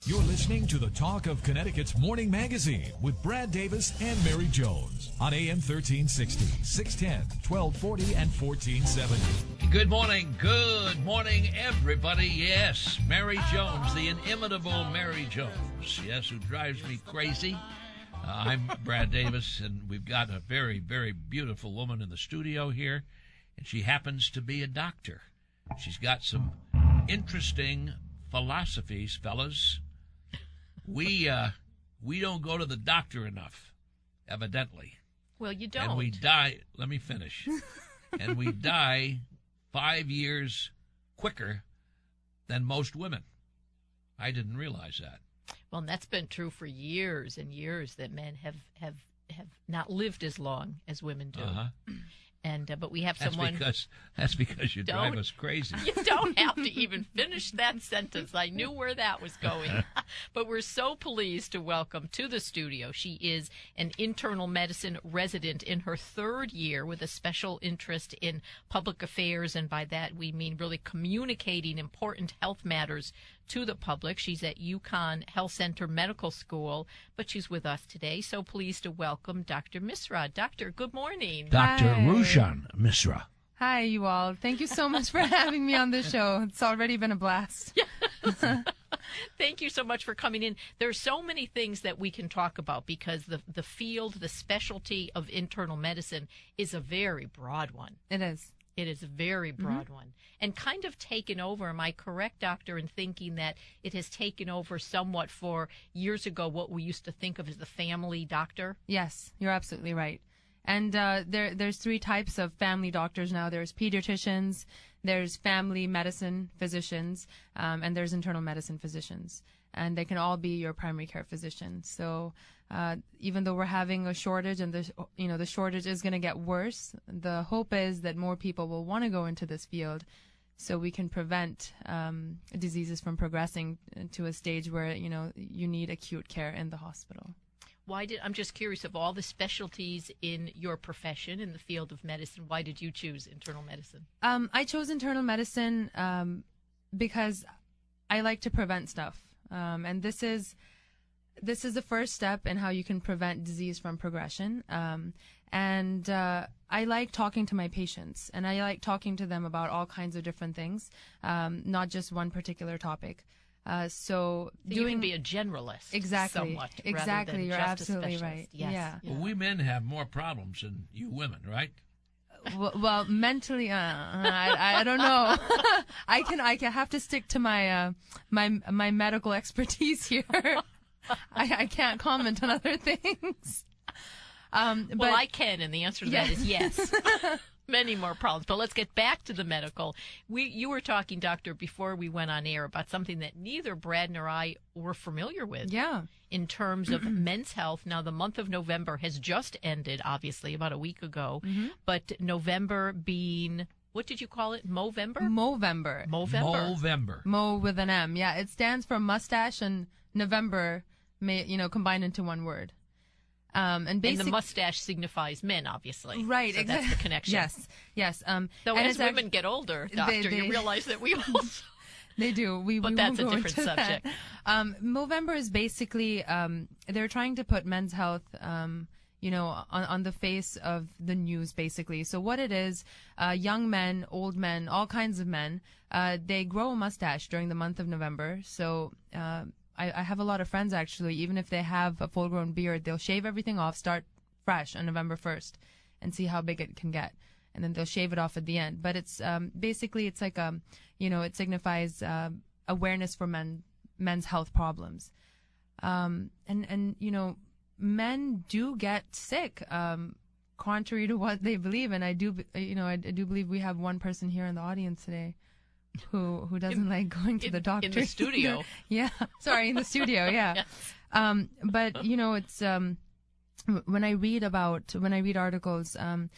You're listening to the Talk of Connecticut's Morning Magazine with Brad Davis and Mary Jones on AM 1360, 610, 1240, and 1470. Good morning, everybody. Yes, Mary Jones, the inimitable Mary Jones. Yes, who drives me crazy. I'm Brad Davis, and we've got a very, very beautiful woman in the studio here, and she happens to be a doctor. She's got some interesting philosophies, fellas. We don't go to the doctor enough, evidently. Well, you don't. And we die, let me finish. And we die 5 years quicker than most women. I didn't realize that. Well, and that's been true for years and years, that men have not lived as long as women do. Uh-huh. And but we have someone. That's because you drive us crazy. You don't have to even finish that sentence. I knew where that was going. But we're so pleased to welcome to the studio. She is an internal medicine resident in her third year with a special interest in public affairs, and by that we mean really communicating important health matters to the public. She's at UConn Health Center Medical School, but she's with us today. So pleased to welcome Dr. Misra. Doctor, good morning. Dr. Hi. Rushan Misra. Hi, you all. Thank you so much for having me on the show. It's already been a blast. Thank you so much for coming in. There are so many things that we can talk about because the field, the specialty of internal medicine is a very broad one. It is. It is a very broad one, and kind of taken over. Am I correct, Doctor, in thinking that it has taken over somewhat for years ago what we used to think of as the family doctor? Yes, you're absolutely right. And there's three types of family doctors now. There's pediatricians, there's family medicine physicians, and there's internal medicine physicians. And they can all be your primary care physician. So even though we're having a shortage, and the shortage is going to get worse, the hope is that more people will want to go into this field, so we can prevent diseases from progressing to a stage where you need acute care in the hospital. I'm just curious, of all the specialties in your profession in the field of medicine, why did you choose internal medicine? I chose internal medicine because I like to prevent stuff. And this is the first step in how you can prevent disease from progression. And I like talking to my patients, and I like talking to them about all kinds of different things, not just one particular topic. So you can be a generalist. Exactly. Somewhat, exactly. You're just absolutely right. Yes. Yeah. Well, we men have more problems than you women, right? Well, mentally, I don't know. I can have to stick to my my medical expertise here. I can't comment on other things. Well, I can, and the answer to that is yes. Many more problems. But let's get back to the medical. You were talking, Doctor, before we went on air about something that neither Brad nor I were familiar with. Yeah. In terms of men's health. Now, the month of November has just ended, obviously, about a week ago. Mm-hmm. But November being, what did you call it? Movember? Movember. Movember. Mo with an M. Yeah, it stands for mustache, and November combined into one word. And the mustache signifies men, obviously. Right, so exactly. That's the connection. Yes. Though as women get older, Doctor, you realize that we also... They do. But that's a different subject. Movember is basically, they're trying to put men's health, on the face of the news, basically. So what it is, young men, old men, all kinds of men, they grow a mustache during the month of November. So, I have a lot of friends, actually, even if they have a full-grown beard, they'll shave everything off, start fresh on November 1st, and see how big it can get. And then they'll shave it off at the end. But it's basically, it's like, it signifies awareness for men's health problems. And men do get sick, contrary to what they believe. And I do believe we have one person here in the audience today who doesn't like going to the doctor. In the studio. Yeah. Sorry, in the studio, yeah. Yes. But, it's when I read articles,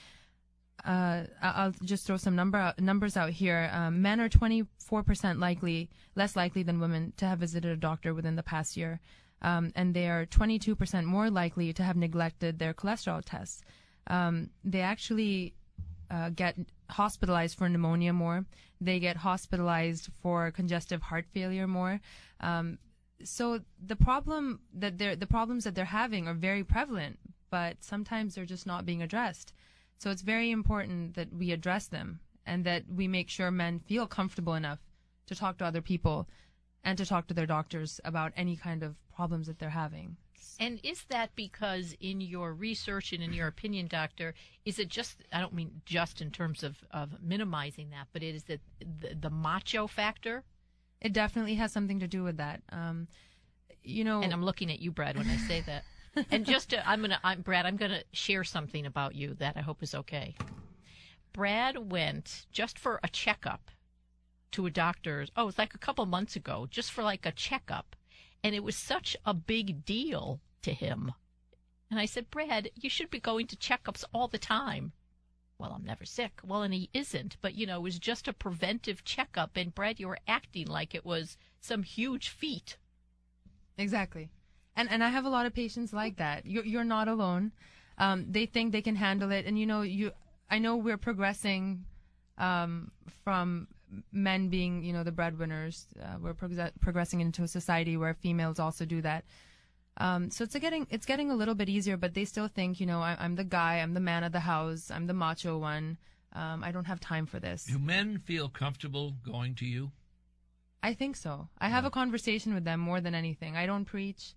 I'll just throw some numbers out here. Men are 24% less likely than women to have visited a doctor within the past year. And they are 22% more likely to have neglected their cholesterol tests. They actually get hospitalized for pneumonia more. They get hospitalized for congestive heart failure more. So the problems that they're having are very prevalent, but sometimes they're just not being addressed. So it's very important that we address them and that we make sure men feel comfortable enough to talk to other people and to talk to their doctors about any kind of problems that they're having. And is that because in your research and in your opinion, doctor, is it just, I don't mean just in terms of minimizing that, but is it the macho factor? It definitely has something to do with that. And I'm looking at you, Brad, when I say that. And Brad, I'm gonna share something about you that I hope is okay. Brad went just for a checkup to a doctor's. Oh, it's like a couple months ago, just for like a checkup, and it was such a big deal to him. And I said, Brad, you should be going to checkups all the time. Well, I'm never sick. Well, and he isn't, but it was just a preventive checkup. And Brad, you were acting like it was some huge feat. Exactly. And I have a lot of patients like that. You're not alone. They think they can handle it. And, I know we're progressing from men being, the breadwinners. We're progressing into a society where females also do that. So it's getting a little bit easier, but they still think, I'm the guy, I'm the man of the house, I'm the macho one. I don't have time for this. Do men feel comfortable going to you? I think so. I have a conversation with them more than anything. I don't preach.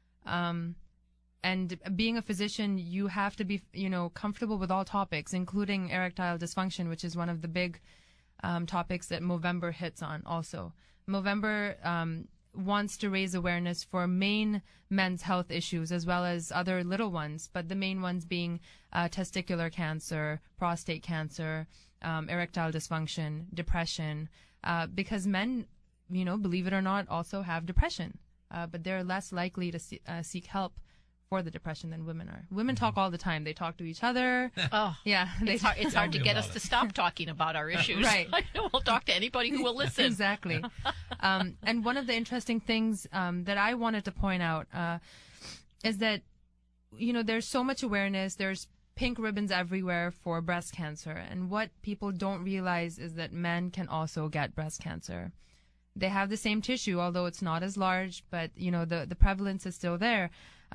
And being a physician, you have to be, comfortable with all topics, including erectile dysfunction, which is one of the big topics that Movember hits on also. Movember wants to raise awareness for main men's health issues as well as other little ones, but the main ones being testicular cancer, prostate cancer, erectile dysfunction, depression, because men, believe it or not, also have depression, but they're less likely to seek help for the depression than women are. Women talk all the time. They talk to each other. Oh, yeah. It's hard to get us to stop talking about our issues. Right. We'll talk to anybody who will listen. Exactly. And one of the interesting things that I wanted to point out is that, there's so much awareness. There's pink ribbons everywhere for breast cancer. And what people don't realize is that men can also get breast cancer. They have the same tissue, although it's not as large, but, the prevalence is still there.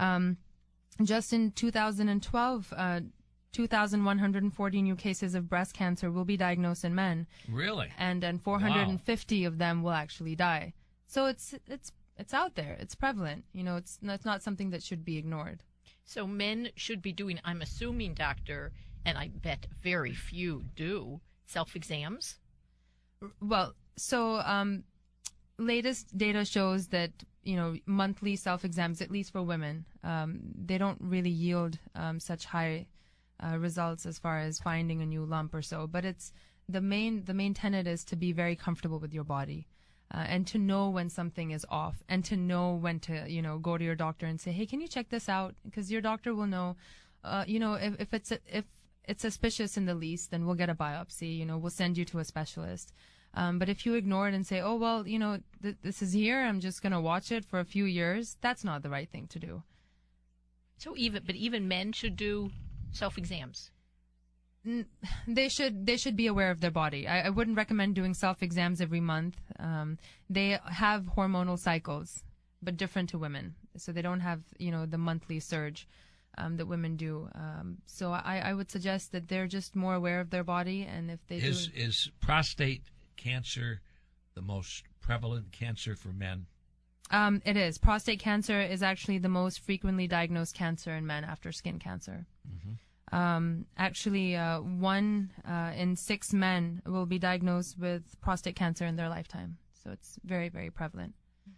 Just in 2012, 2,140 new cases of breast cancer will be diagnosed in men. Really? And 450 of them will actually die. So it's out there. It's prevalent. It's not something that should be ignored. So men should be doing, I'm assuming, doctor, and I bet very few do, self-exams? Well, so latest data shows that monthly self-exams, at least for women, they don't really yield such high results as far as finding a new lump or so. But it's the main tenet is to be very comfortable with your body, and to know when something is off, and to know when to go to your doctor and say, hey, can you check this out? Because your doctor will know. If it's suspicious in the least, then we'll get a biopsy. We'll send you to a specialist. But if you ignore it and say, oh, well, this is here, I'm just going to watch it for a few years, that's not the right thing to do. So even men should do self-exams? They should be aware of their body. I wouldn't recommend doing self-exams every month. They have hormonal cycles, but different to women. So they don't have, the monthly surge that women do. So I would suggest that they're just more aware of their body, and if they is prostate cancer the most prevalent cancer for men? It is. Prostate cancer is actually the most frequently diagnosed cancer in men after skin cancer. Mm-hmm. Actually, 1 in 6 men will be diagnosed with prostate cancer in their lifetime. So it's very, very prevalent.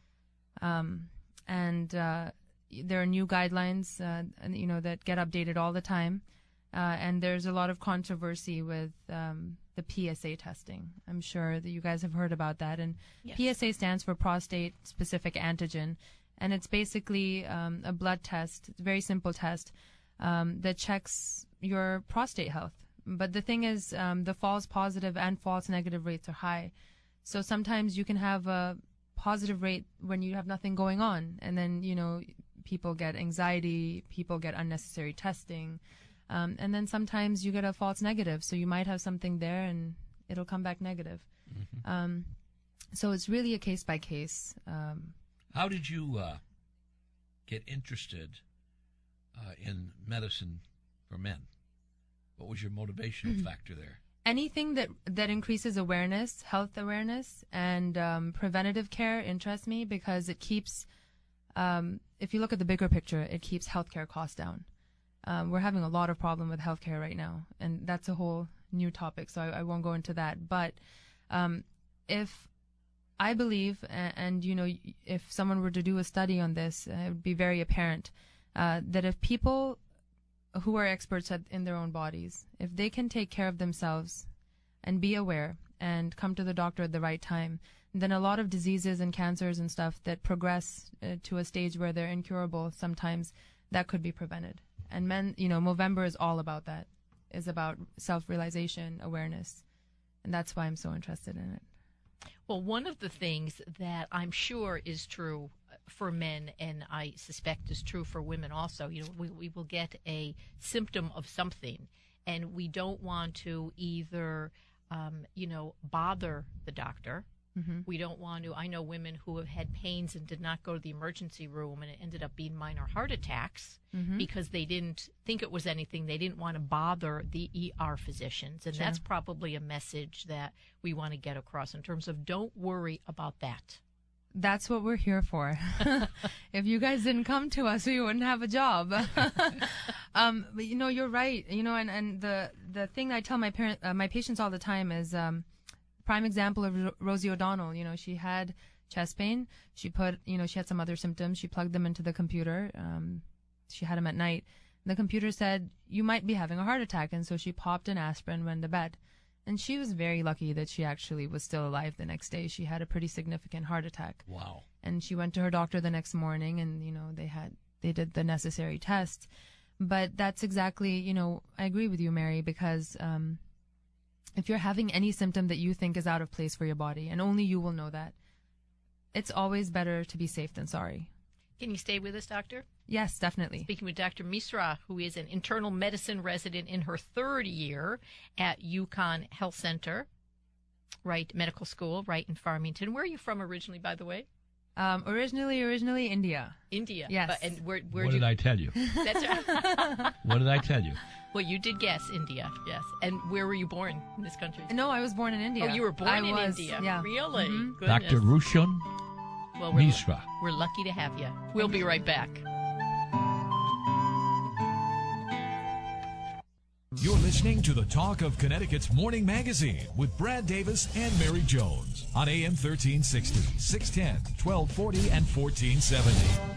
And there are new guidelines, that get updated all the time. And there's a lot of controversy with the PSA testing. I'm sure that you guys have heard about that. And yes. PSA stands for prostate specific antigen. And it's basically a blood test. It's a very simple test that checks your prostate health. But the thing is, the false positive and false negative rates are high. So sometimes you can have a positive rate when you have nothing going on. And then, people get anxiety, people get unnecessary testing. And then sometimes you get a false negative. So you might have something there and it'll come back negative. Mm-hmm. So it's really a case by case. How did you get interested in medicine for men? What was your motivational factor there? Anything that increases awareness, health awareness, and preventative care interests me because it keeps, if you look at the bigger picture, it keeps healthcare costs down. We're having a lot of problem with healthcare right now, and that's a whole new topic, so I won't go into that. But if I believe, and you know, if someone were to do a study on this, it would be very apparent that if people who are experts in their own bodies, if they can take care of themselves and be aware and come to the doctor at the right time, then a lot of diseases and cancers and stuff that progress to a stage where they're incurable, sometimes that could be prevented. And men, you know, Movember is all about that, is about self-realization, awareness. And that's why I'm so interested in it. Well, one of the things that I'm sure is true for men, and I suspect is true for women also, you know, we will get a symptom of something, and we don't want to either, you know, bother the doctor. Mm-hmm. We don't want to. I know women who have had pains and did not go to the emergency room, and it ended up being minor heart attacks because they didn't think it was anything. They didn't want to bother the ER physicians, and that's probably a message that we want to get across in terms of don't worry about that. That's what we're here for. If you guys didn't come to us, we wouldn't have a job. But you know, you're right. You know, and the thing I tell my patients all the time is. Prime example of Rosie O'Donnell. You know, she had chest pain. She had some other symptoms. She plugged them into the computer. She had them at night. The computer said, you might be having a heart attack. And so she popped an aspirin, went to bed. And she was very lucky that she actually was still alive the next day. She had a pretty significant heart attack. Wow. And she went to her doctor the next morning, and, you know, they did the necessary tests. But that's exactly, you know, I agree with you, Mary, because, if you're having any symptom that you think is out of place for your body, and only you will know that, it's always better to be safe than sorry. Can you stay with us, Doctor? Yes, definitely. Speaking with Dr. Misra, who is an internal medicine resident in her third year at UConn Health Center, right, medical school, right in Farmington. Where are you from originally, by the way? Originally India. India. Yes. And where did I tell you? That's right. What did I tell you? Well, you did guess India, yes. And where were you born in this country? No, I was born in India. Oh, you were born in India? Yeah. Really? Mm-hmm. Dr. Rushan Misra. We're lucky to have you. We'll be right back. You're listening to the Talk of Connecticut's Morning Magazine with Brad Davis and Mary Jones on AM 1360, 610, 1240, and 1470.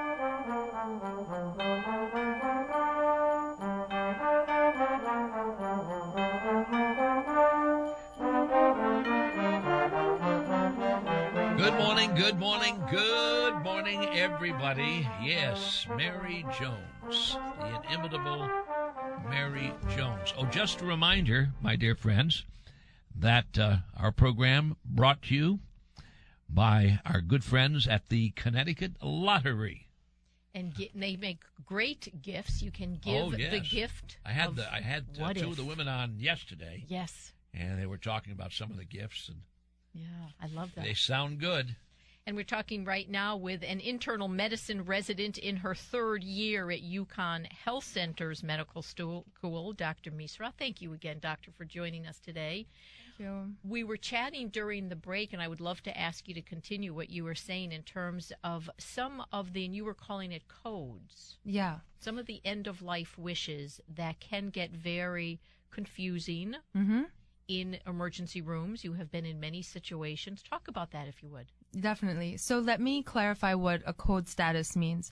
Good morning, everybody. Yes, Mary Jones, the inimitable Mary Jones. Oh, just a reminder, my dear friends, that our program brought to you by our good friends at the Connecticut Lottery. And they make great gifts. You can give the gift. I had two of the women on yesterday. Yes. And they were talking about some of the gifts. And yeah, I love that. They sound good. And we're talking right now with an internal medicine resident in her third year at UConn Health Center's medical school, Dr. Misra. Thank you again, Doctor, for joining us today. Thank you. We were chatting during the break, and I would love to ask you to continue what you were saying in terms of some of the, and you were calling it codes. Yeah. Some of the end-of-life wishes that can get very confusing in emergency rooms. You have been in many situations. Talk about that, if you would. Definitely. So let me clarify what a code status means.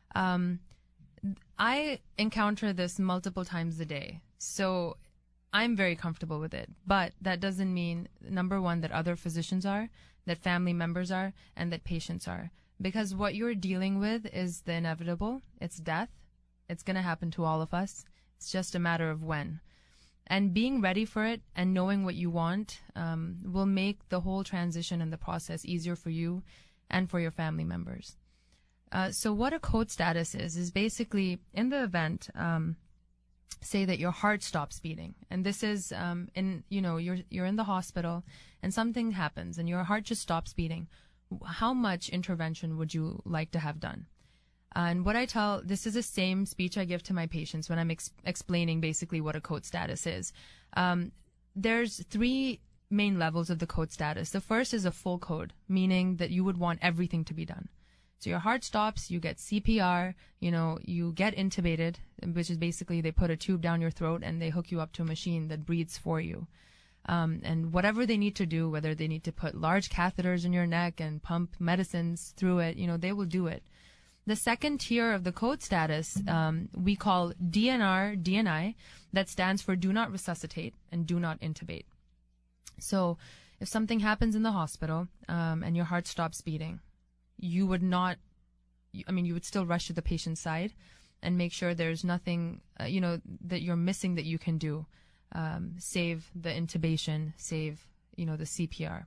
I encounter this multiple times a day, so I'm very comfortable with it. But that doesn't mean, number one, that other physicians are, that family members are, and that patients are. Because what you're dealing with is the inevitable. It's death. It's going to happen to all of us. It's just a matter of when. And being ready for it and knowing what you want will make the whole transition and the process easier for you and for your family members. So what a code status is basically in the event, say that your heart stops beating, and this is you're in the hospital and something happens and your heart just stops beating. how much intervention would you like to have done? And what I tell, this is the same speech I give to my patients when I'm explaining basically what a code status is. There's 3 main levels of the code status. The first is a full code, meaning that you would want everything to be done. So your heart stops, you get CPR, you get intubated, which is basically they put a tube down your throat and they hook you up to a machine that breathes for you. And whatever they need to do, whether they need to put large catheters in your neck and pump medicines through it, they will do it. The second tier of the code status, we call DNR, DNI, that stands for do not resuscitate and do not intubate. So if something happens in the hospital, and your heart stops beating, you would you would still rush to the patient's side and make sure there's nothing, that you're missing that you can do. Save the intubation, save, the CPR.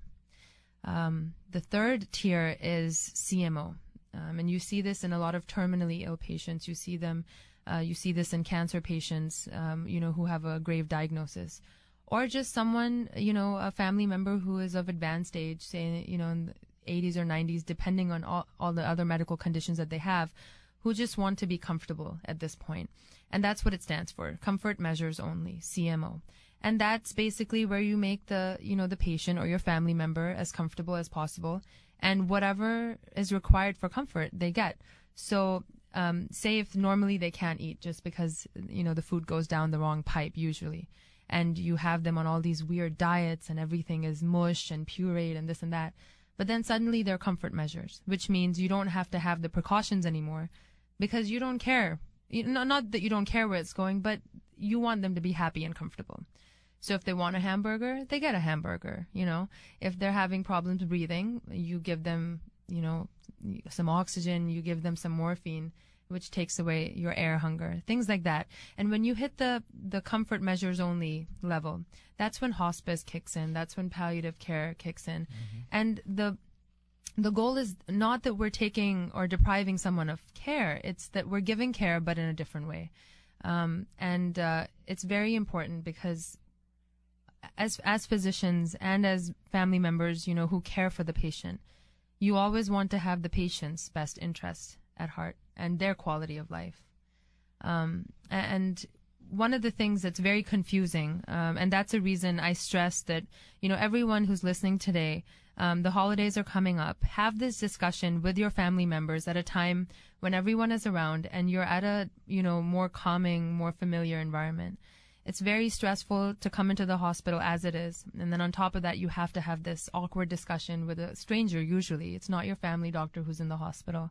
The third tier is CMO. And you see this in a lot of terminally ill patients. You see this in cancer patients, who have a grave diagnosis. Or just someone, a family member who is of advanced age, say, in the 80s or 90s, depending on all the other medical conditions that they have, who just want to be comfortable at this point. And that's what it stands for, Comfort Measures Only, CMO. And that's basically where you make the patient or your family member as comfortable as possible. And whatever is required for comfort, they get. So say if normally they can't eat just because, the food goes down the wrong pipe usually. And you have them on all these weird diets and everything is mush and pureed and this and that. But then suddenly they're comfort measures, which means you don't have to have the precautions anymore because you don't care. Not that you don't care where it's going, but you want them to be happy and comfortable. So if they want a hamburger, they get a hamburger, If they're having problems breathing, you give them, some oxygen, you give them some morphine, which takes away your air hunger, things like that. And when you hit the comfort measures only level, that's when hospice kicks in. That's when palliative care kicks in. Mm-hmm. And the goal is not that we're taking or depriving someone of care. It's that we're giving care, but in a different way. And it's very important because as physicians and as family members, who care for the patient, you always want to have the patient's best interest at heart and their quality of life. And one of the things that's very confusing, and that's a reason I stress that, everyone who's listening today, the holidays are coming up. Have this discussion with your family members at a time when everyone is around and you're at a, more calming, more familiar environment. It's very stressful to come into the hospital as it is. And then on top of that, you have to have this awkward discussion with a stranger usually. It's not your family doctor who's in the hospital.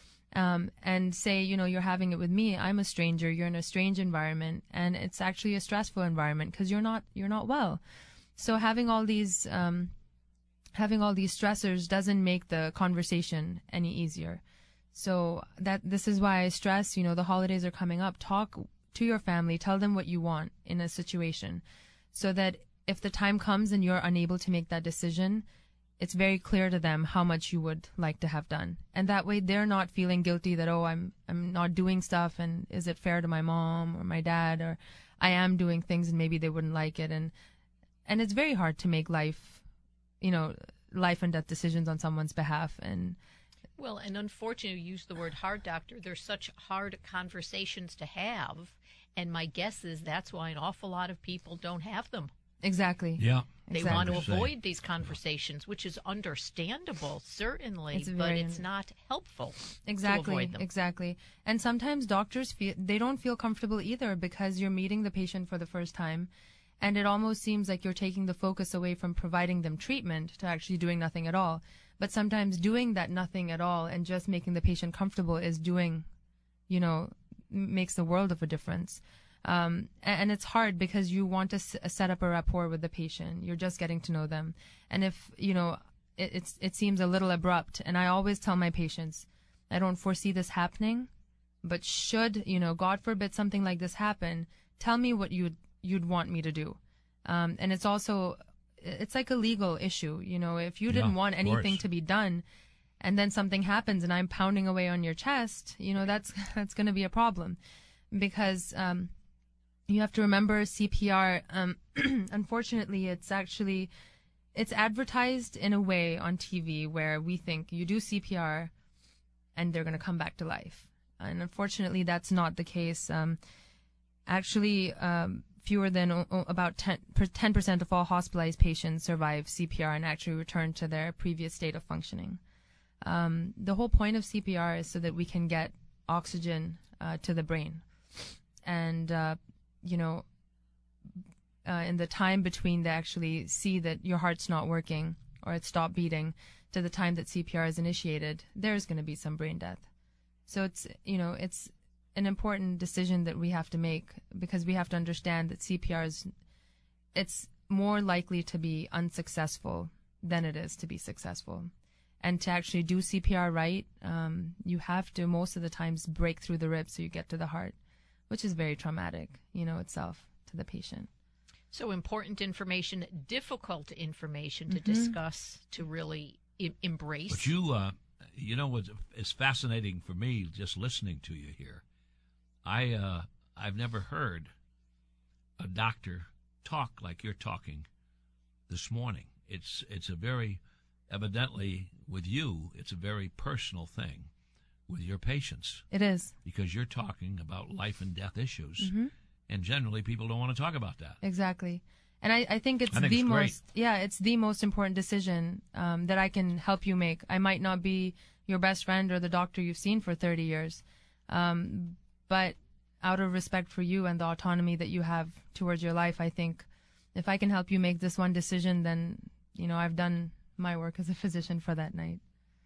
And say, you're having it with me. I'm a stranger. You're in a strange environment. And it's actually a stressful environment because you're not well. So having all these stressors doesn't make the conversation any easier. So this is why I stress, the holidays are coming up. Talk to your family, tell them what you want in a situation so that if the time comes and you're unable to make that decision, it's very clear to them how much you would like to have done. And that way they're not feeling guilty that, I'm not doing stuff and is it fair to my mom or my dad, or I am doing things and maybe they wouldn't like it. And it's very hard to make life and death decisions on someone's behalf. Well, and unfortunately, you use the word hard, doctor. There's such hard conversations to have. And my guess is that's why an awful lot of people don't have them. Exactly. Yeah. They want to avoid these conversations, which is understandable, certainly, but it's not helpful to avoid them. Exactly. And sometimes doctors they don't feel comfortable either because you're meeting the patient for the first time. And it almost seems like you're taking the focus away from providing them treatment to actually doing nothing at all. But sometimes doing that nothing at all and just making the patient comfortable is doing, makes the world of a difference. And it's hard because you want to set up a rapport with the patient. You're just getting to know them. And if, it seems a little abrupt. And I always tell my patients, I don't foresee this happening, but should, God forbid something like this happen, tell me what you'd want me to do. And it's also, it's like a legal issue. If you didn't want anything to be done and then something happens and I'm pounding away on your chest, that's going to be a problem because, you have to remember CPR, unfortunately, it's actually, it's advertised in a way on TV where we think you do CPR and they're going to come back to life. And unfortunately, that's not the case. Actually, fewer than about 10% of all hospitalized patients survive CPR and actually return to their previous state of functioning. The whole point of CPR is so that we can get oxygen to the brain. And, in the time between they actually see that your heart's not working or it's stopped beating to the time that CPR is initiated, there's going to be some brain death. So it's an important decision that we have to make, because we have to understand that CPR it's more likely to be unsuccessful than it is to be successful. And to actually do CPR right, you have to most of the times break through the ribs so you get to the heart, which is very traumatic, itself to the patient. So important information, difficult information to discuss, to really embrace. But what is fascinating for me just listening to you here, I've never heard a doctor talk like you're talking this morning. It's a very, evidently with you, it's a very personal thing with your patients. It is. Because you're talking about life and death issues. And generally people don't want to talk about that. Exactly. And I think it's it's the most important decision that I can help you make. I might not be your best friend or the doctor you've seen for 30 years. But out of respect for you and the autonomy that you have towards your life, I think if I can help you make this one decision, then, I've done my work as a physician for that night.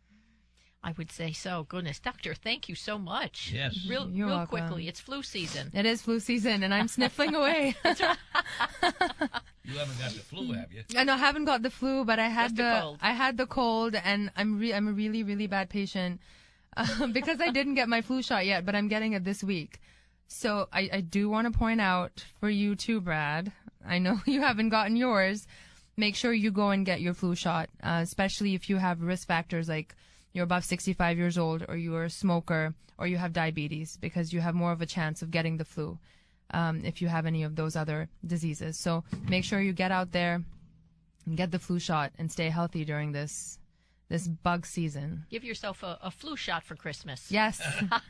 I would say so. Goodness, Doctor, thank you so much. Yes. Real welcome. Quickly, it's flu season. It is flu season, and I'm sniffling away. You haven't got the flu, have you? I know I haven't got the flu, but I had the cold, and I'm a really, really bad patient because I didn't get my flu shot yet, but I'm getting it this week. So I do want to point out for you too, Brad. I know you haven't gotten yours. Make sure you go and get your flu shot, especially if you have risk factors like you're above 65 years old, or you are a smoker, or you have diabetes, because you have more of a chance of getting the flu if you have any of those other diseases. So make sure you get out there and get the flu shot and stay healthy during this bug season. Give yourself a flu shot for Christmas. Yes.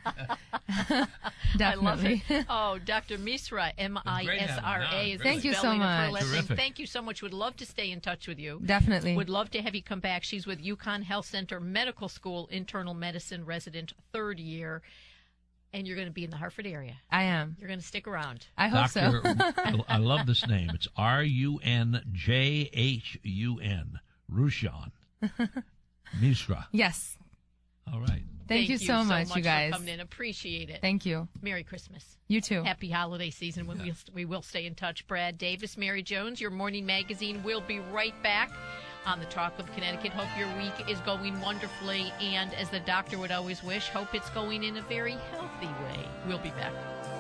Definitely. I love it. Oh, Dr. Misra, M-I-S-R-A is Thank the you so spelling of her much. last name. Terrific. Thank you so much. Would love to stay in touch with you. Definitely. Would love to have you come back. She's with UConn Health Center Medical School, internal medicine resident, 3rd year. And you're going to be in the Hartford area. I am. You're going to stick around. I hope so. I love this name. It's Runjahun. Rushan. Misra. Yes. All right. Thank you so much, you guys. For coming in. Appreciate it. Thank you. Merry Christmas. You too. Happy holiday season. We will stay in touch. Brad Davis, Mary Jones, your morning magazine. We'll be right back on the Talk of Connecticut. Hope your week is going wonderfully. And as the doctor would always wish, hope it's going in a very healthy way. We'll be back.